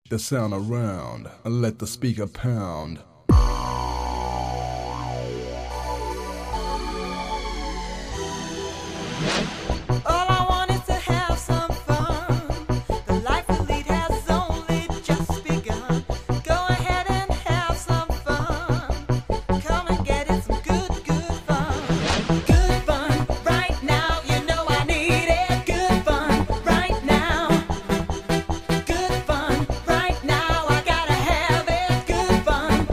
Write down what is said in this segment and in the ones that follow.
the sound around and let the speaker pound. All I want is to have some fun. The life we lead has only just begun. Go ahead and have some fun. Come and get it, some good, good fun. Good fun right now, you know I need it. Good fun right now. Good fun right now, I gotta have it. Good fun.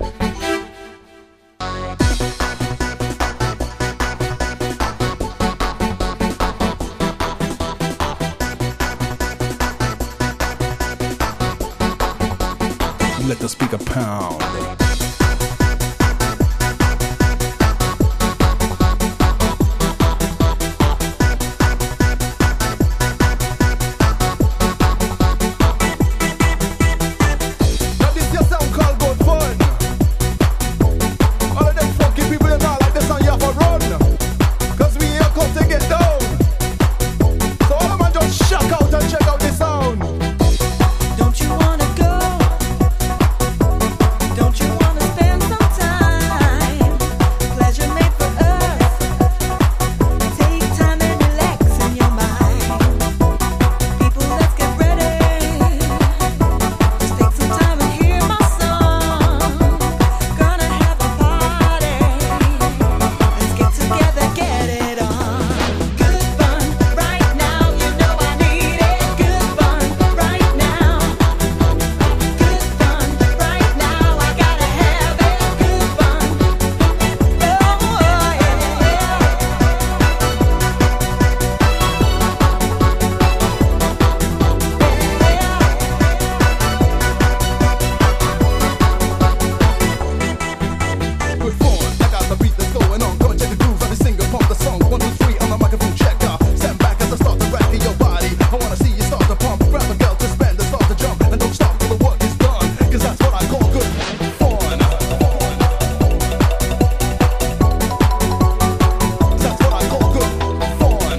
Let the speaker pound. Now this your sound called good fun. All of them funky people in all like this song you have to run. Cause we here come to get down. So all of them just shock out and check out this sound. Don't you wanna go? Don't you wanna spend some time? Pleasure made for us. Take time and relax in your mind. People, let's get ready. Just take some time and hear my song. Gonna have a party. Let's get together, get it on. Good fun right now, you know I need it. Good fun right now. Good fun right now, I gotta have it. Good fun. Oh, yeah. Good fun. I got the beat that's going on. Come and check the groove. Let me sing upon the song. 1, 2, 3 on the microphone checker. Stand back as I start to rock in your body. I wanna see you start to pump. Grab a girl to spend and start to jump. And don't stop till the work is done. Cause that's what I call good fun. That's what I call good fun.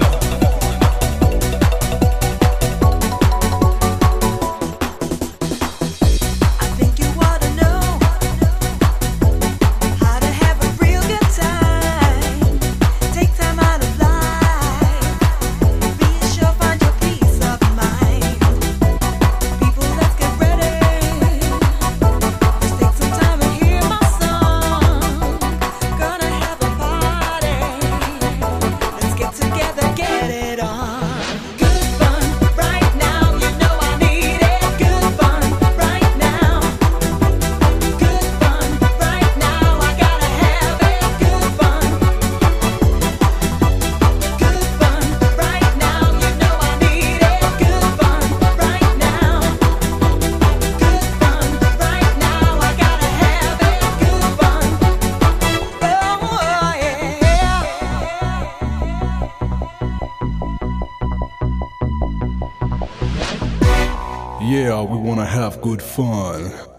I think you ought to know how to have a real good time. Take time out of life. Be sure, find your peace of mind. People, let's get ready. Just take some time and hear my song. Gonna have a party. Let's get together, get it on. Good fun right now, you know I need it. Good fun right now. Good fun right now, I gotta have it. Good fun. Good fun right now, you know I need it. Good fun right now. Good fun right now, I gotta have it. Good fun. Oh, yeah. Yeah, we wanna have good fun.